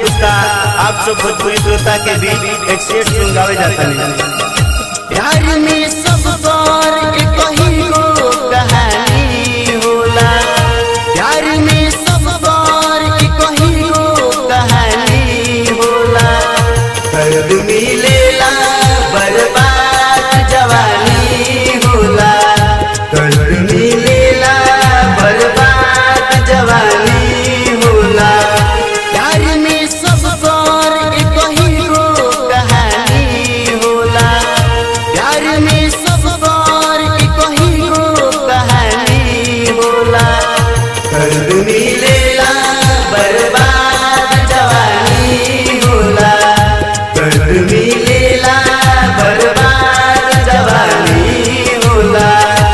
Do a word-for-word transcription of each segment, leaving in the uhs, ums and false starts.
गुप्ता आप सब भोजपुरी श्रोता के बीच एक शेर सुनावे जाता है। प्यार में सब बार एक ही को कहानी होला, प्यार में सब बार एक ही को कहानी होला। दर्द मिलेला बर्बाद जवानी होला, दर्द मिलेला बर्बाद जवानी होला। प्यार में सब बार एक ही को कहानी होला, प्यार में सब बार एक ही को कहानी होला। दर्द मिलेला बर्बाद जवानी होला, दर्द मिलेला बर्बाद जवानी होला।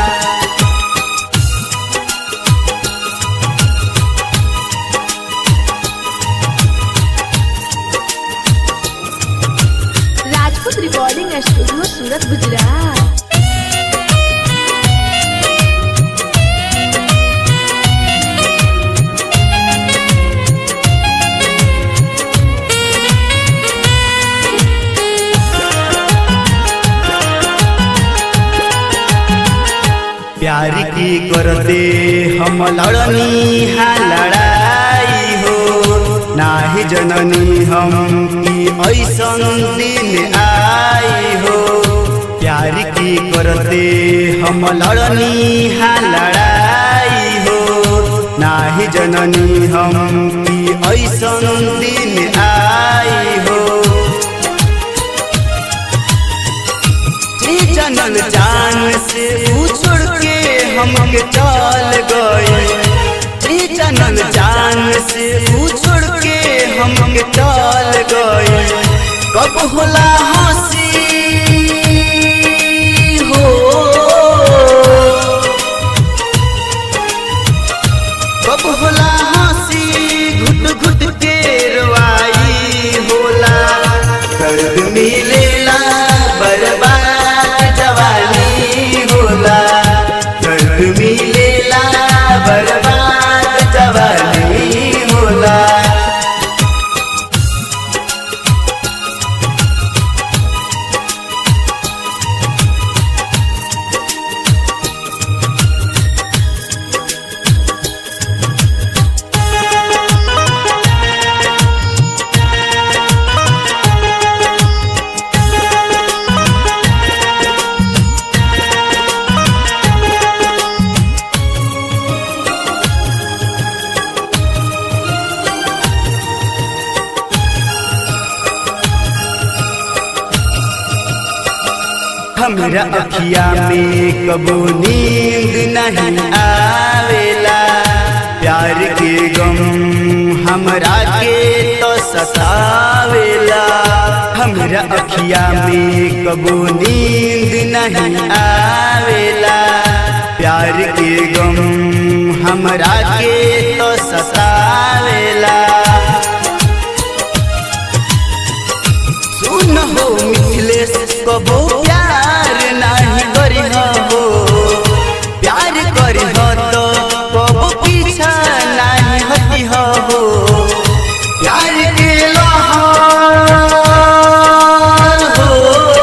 Rajput recording studio Surat Gujarat. प्यार की करते हम लड़नी हा लड़ाई हो, नाही जननी हम की ऐसन दिन आई हो। प्यार की करते हम लड़नी हा लड़ाई हो, नाही जननी हम की ऐसन दिन आई हो। जनन जान से उछड़ के हमके चल गए, जनन जान से उछड़ के हमके चल गए। कब होला हंसी हो, कब होला हंसी घुट घुट के रोवाई होला। दर्द मिलेला बर्बाद जवानी होला, दर्द मिलेला बर्बाद जवानी होला। हमरा अखिया में कबो नींद नहीं आवेला, प्यार के गम हमरा के तो सतावेला। हमरा अखिया में कबो नींद नहीं आवेला, प्यार के गम हमरा के तो सतावेला। सुन हो मिथिलेश कबो प्यार नहीं करिह हो, प्यार करिह तो कबो पीछा नहीं हटिह हो। प्यार के लहर हो,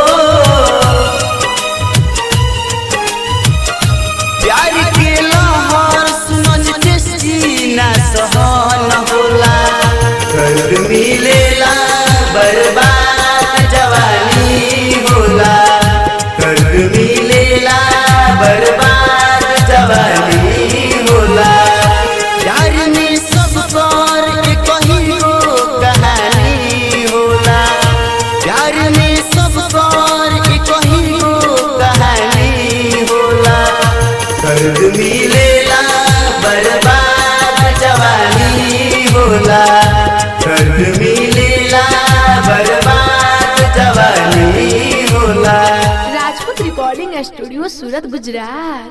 प्यार के लहर समझ के सीना सहन होला। दर्द मिलेला बर्बाद जवानी होला, दर्द मिलेला बर्बाद जवानी होला। प्यार में सब बार एक ही को कहानी होला, प्यार में सब बार एक ही को कहानी होला। दर्द मिलेला बर्बाद जवानी होला, दर्द मिलेला बर्बाद जवानी होला। Rajput recording studio Surat Gujarat.